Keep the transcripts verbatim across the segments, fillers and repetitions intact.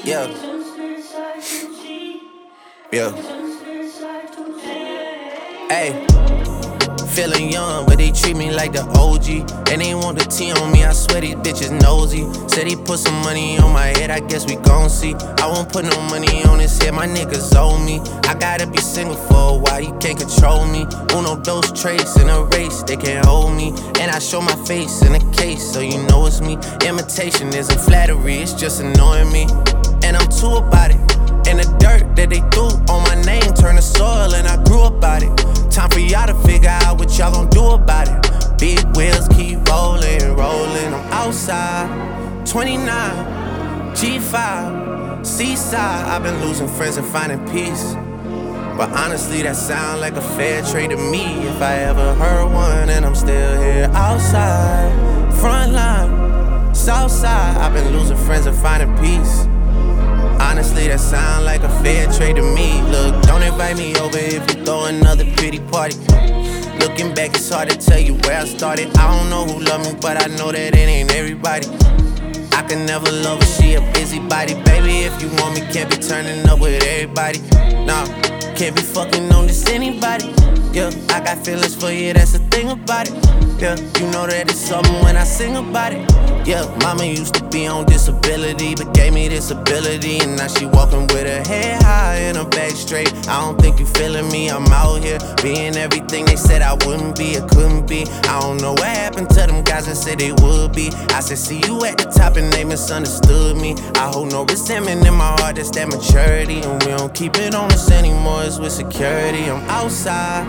Yeah. Yeah. Hey. Feeling young, but they treat me like the O G. And they want the T on me, I swear these bitches nosy. Said he put some money on my head, I guess we gon' see. I won't put no money on his head, my niggas owe me. I gotta be single for a while, you can't control me. Uno, those traits in a race, they can't hold me. And I show my face in a case, so you know it's me. Imitation isn't flattery, it's just annoying me. And I'm too about it. And the dirt that they threw on my name turned to soil, and I grew about it. Time for y'all to figure out what y'all gon' do about it. Big wheels keep rolling, rolling. I'm outside, twenty-nine, G five, Seaside. I've been losing friends and finding peace. But honestly, that sound like a fair trade to me. If I ever heard one, and I'm still here outside, front line, south side. I've been losing friends and finding peace. Honestly, that sound like a fair trade to me. Look, don't invite me over if you throw another pity party. Looking back, it's hard to tell you where I started. I don't know who loved me, but I know that it ain't everybody. I can never love her, she a busybody. Baby, if you want me, can't be turning up with everybody. Nah, can't be fucking on this anybody. Yeah, I got feelings for you, that's the thing about it. Yeah, you know that it's something when I sing about it. Yeah, mama used to be on disability, but gave me this ability. And now she walking with her head high and her back straight. I don't think you feeling me, I'm out here being everything they said I wouldn't be, or couldn't be. I don't know what happened to them guys that said they would be. I said see you at the top and they misunderstood me. I hold no resentment in my heart, that's that maturity. And we don't keep it on us anymore, it's with security. I'm outside,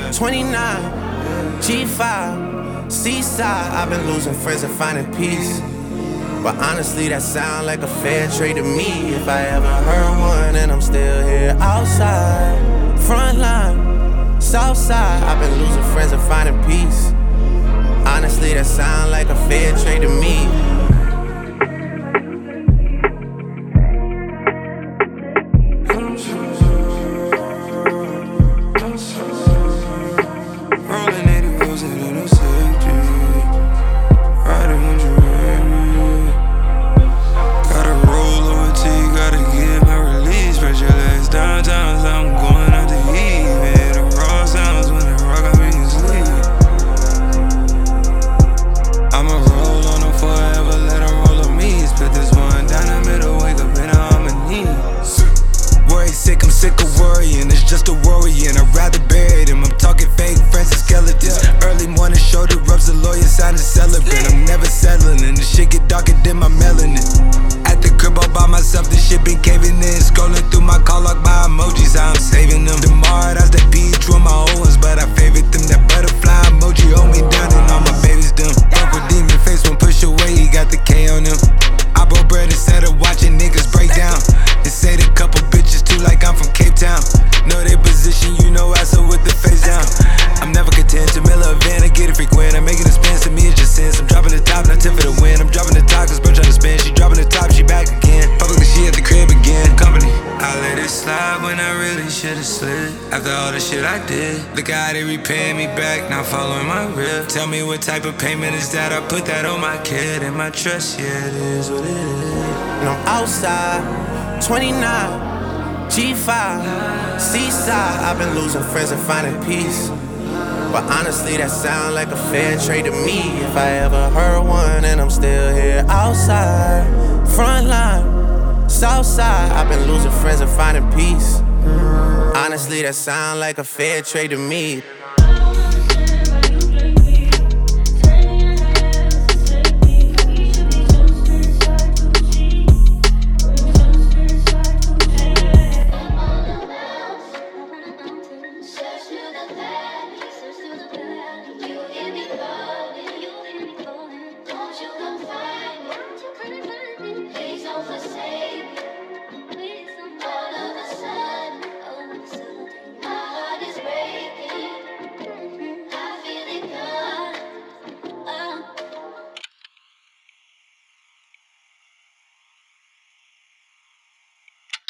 twenty-nine, G five, Seaside. I've been losing friends and finding peace. But honestly, that sound like a fair trade to me. If I ever heard one, and I'm still here outside, front line, south side. I've been losing friends and finding peace. Honestly, that sound like a fair trade to me. Tell me what type of payment is that? I put that on my kid and my trust, yeah, it is what it is. And I'm outside, twenty-nine, G five, Seaside. I've been losing friends and finding peace. But honestly, that sound like a fair trade to me. If I ever heard one, and I'm still here outside, front line, south side. I've been losing friends and finding peace. Honestly, that sound like a fair trade to me. That